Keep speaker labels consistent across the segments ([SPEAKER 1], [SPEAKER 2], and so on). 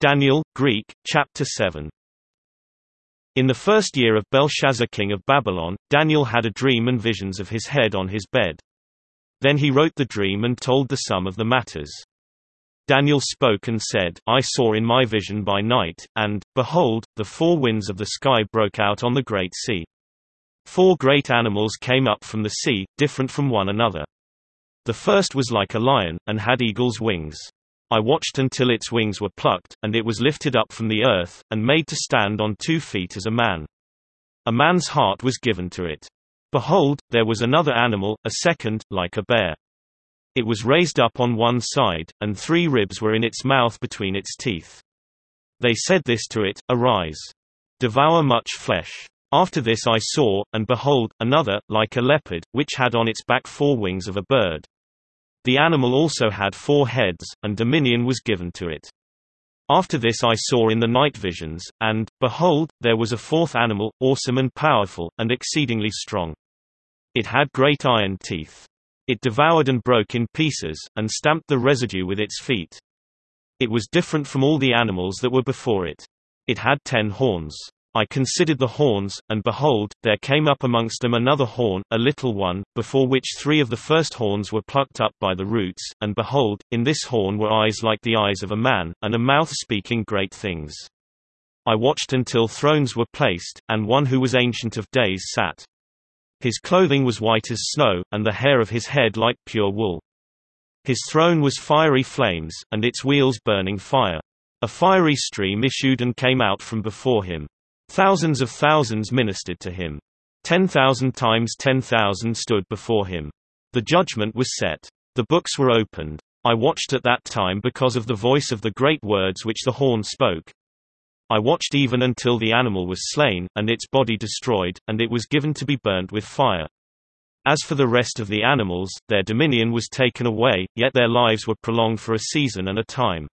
[SPEAKER 1] Daniel, Greek, chapter 7. In the first year of Belshazzar king of Babylon, Daniel had a dream and visions of his head on his bed. Then he wrote the dream and told the sum of the matters. Daniel spoke and said, I saw in my vision by night, and, behold, the four winds of the sky broke out on the great sea. Four great animals came up from the sea, different from one another. The first was like a lion, and had eagle's wings. I watched until its wings were plucked, and it was lifted up from the earth, and made to stand on 2 feet as a man. A man's heart was given to it. Behold, there was another animal, a second, like a bear. It was raised up on one side, and 3 ribs were in its mouth between its teeth. They said this to it, Arise. Devour much flesh. After this I saw, and behold, another, like a leopard, which had on its back 4 wings of a bird. The animal also had 4 heads, and dominion was given to it. After this I saw in the night visions, and, behold, there was a 4th animal, awesome and powerful, and exceedingly strong. It had great iron teeth. It devoured and broke in pieces, and stamped the residue with its feet. It was different from all the animals that were before it. It had 10 horns. I considered the horns, and behold, there came up amongst them another horn, a little one, before which 3 of the first horns were plucked up by the roots, and behold, in this horn were eyes like the eyes of a man, and a mouth speaking great things. I watched until thrones were placed, and one who was Ancient of Days sat. His clothing was white as snow, and the hair of his head like pure wool. His throne was fiery flames, and its wheels burning fire. A fiery stream issued and came out from before him. Thousands of thousands ministered to him. 10,000 times 10,000 stood before him. The judgment was set. The books were opened. I watched at that time because of the voice of the great words which the horn spoke. I watched even until the animal was slain, and its body destroyed, and it was given to be burnt with fire. As for the rest of the animals, their dominion was taken away, yet their lives were prolonged for a season and a time.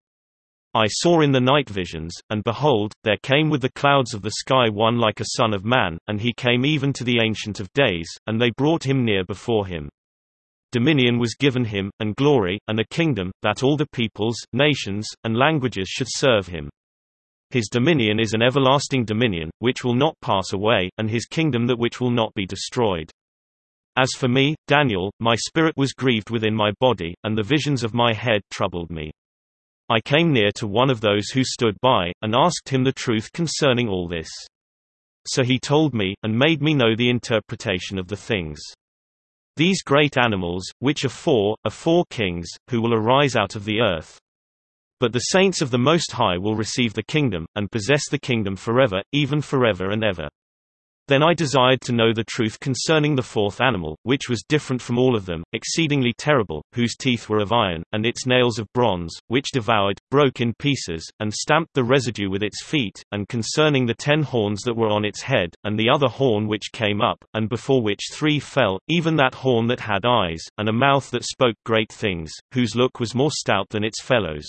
[SPEAKER 1] I saw in the night visions, and behold, there came with the clouds of the sky one like a son of man, and he came even to the Ancient of Days, and they brought him near before him. Dominion was given him, and glory, and a kingdom, that all the peoples, nations, and languages should serve him. His dominion is an everlasting dominion, which will not pass away, and his kingdom that which will not be destroyed. As for me, Daniel, my spirit was grieved within my body, and the visions of my head troubled me. I came near to one of those who stood by, and asked him the truth concerning all this. So he told me, and made me know the interpretation of the things. These great animals, which are 4 kings, who will arise out of the earth. But the saints of the Most High will receive the kingdom, and possess the kingdom forever, even forever and ever. Then I desired to know the truth concerning the 4th animal, which was different from all of them, exceedingly terrible, whose teeth were of iron, and its nails of bronze, which devoured, broke in pieces, and stamped the residue with its feet, and concerning the 10 horns that were on its head, and the other horn which came up, and before which 3 fell, even that horn that had eyes, and a mouth that spoke great things, whose look was more stout than its fellows.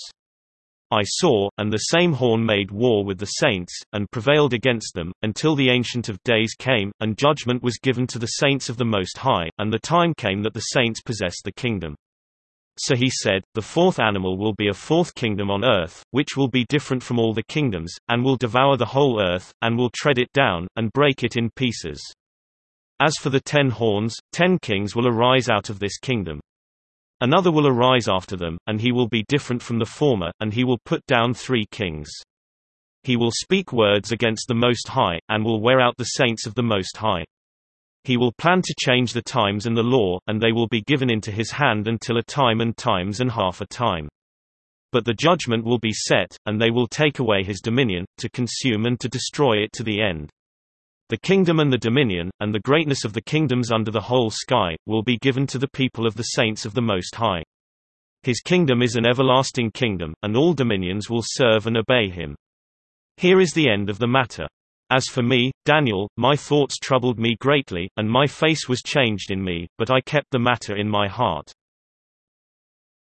[SPEAKER 1] I saw, and the same horn made war with the saints, and prevailed against them, until the Ancient of Days came, and judgment was given to the saints of the Most High, and the time came that the saints possessed the kingdom. So he said, the 4th animal will be a 4th kingdom on earth, which will be different from all the kingdoms, and will devour the whole earth, and will tread it down, and break it in pieces. As for the 10 horns, 10 kings will arise out of this kingdom. Another will arise after them, and he will be different from the former, and he will put down 3 kings. He will speak words against the Most High, and will wear out the saints of the Most High. He will plan to change the times and the law, and they will be given into his hand until a time and times and half a time. But the judgment will be set, and they will take away his dominion, to consume and to destroy it to the end. The kingdom and the dominion, and the greatness of the kingdoms under the whole sky, will be given to the people of the saints of the Most High. His kingdom is an everlasting kingdom, and all dominions will serve and obey him. Here is the end of the matter. As for me, Daniel, my thoughts troubled me greatly, and my face was changed in me, but I kept the matter in my heart.